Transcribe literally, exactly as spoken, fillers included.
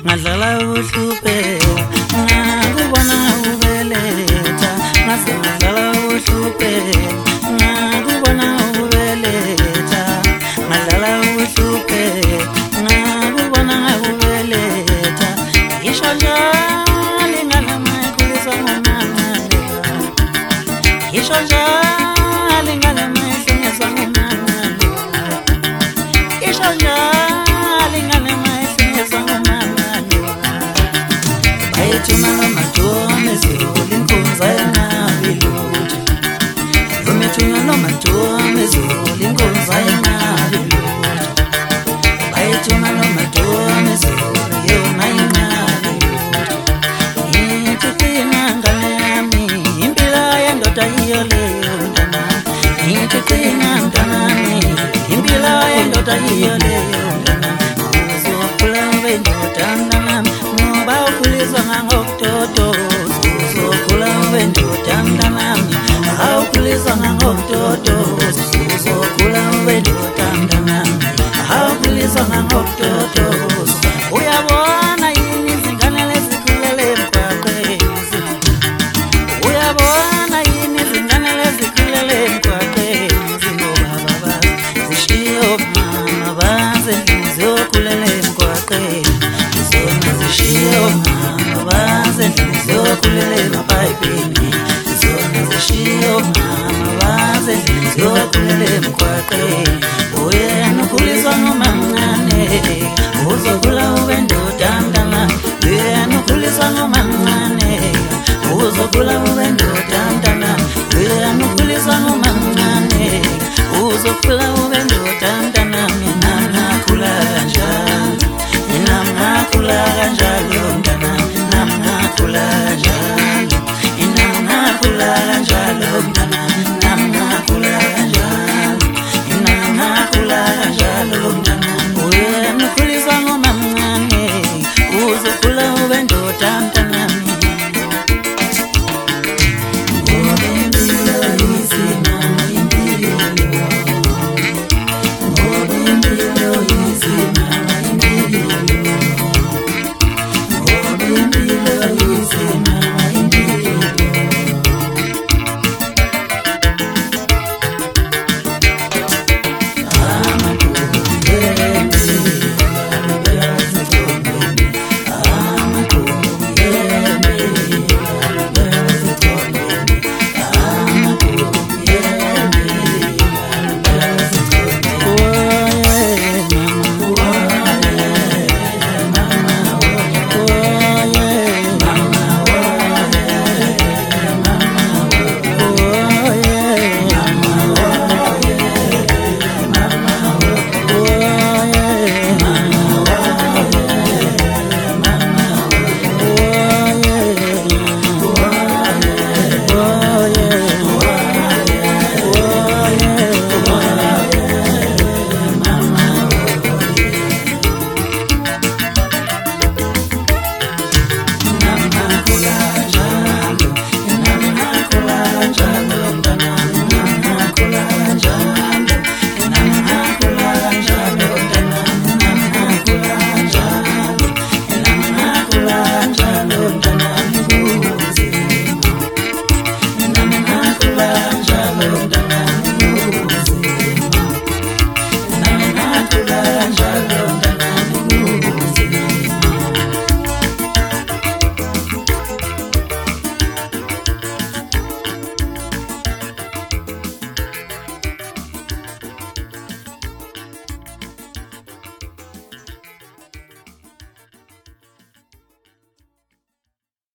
ngadlala uhlupheka ngakubona ubeletha ngase ngadlala uhlupheka ngakubona ubeletha ngadlala uhlupheka ngakubona ubeletha isho njalo ingane mayikhuliswa ngumama isho njalo ingane mayihlunyezwa ngumama isho njalo ingane mayihlunyezwa ngumama bayithuma nomaduma ezulu inkunza yengabi lutho yomethuna nomaduma ezulu inkunza yengabi lutho bayithuma nomaduma ezulu yona yengabi lutho ngikuqina ngane yami impilo yendoda iyo leyo mntana ngikuqina mntanami impilo yendoda iyo leyo mntana uzokhula ube ndoda mntanami ngoba ukhuliswa ngangokutoto uzokhula ube ndoda mntanami awukhuliswa ngangokutoto uzokhula ube ndoda mntanami awukhuliswa ngangokutoto uyabona yini izingane lezikhulele emgwaqeni uyabona yini izingane lezikhulele emgwaqeni zingobaba bazi zishiye omama bazi endlini ziyokhulele emgwaqeni zona zishiye omama bazi endlini ziyokhulele emapayipini zona zishiye omama bazi endlini ziyokhulele emgwaqeni uyena ukhuliswa ngomamncane uzokhula ube ndoda mntanami uyena ukhuliswa ngomamncane uzokhula ube ndoda mntanami uyena ukhuliswa ngomamncane uzokhula ube ndoda mntanami nami ngakhula kanjalo nami ngakhula kanjalo mntanami nami ngakhula kanjalo nami ngakhula kanjalo.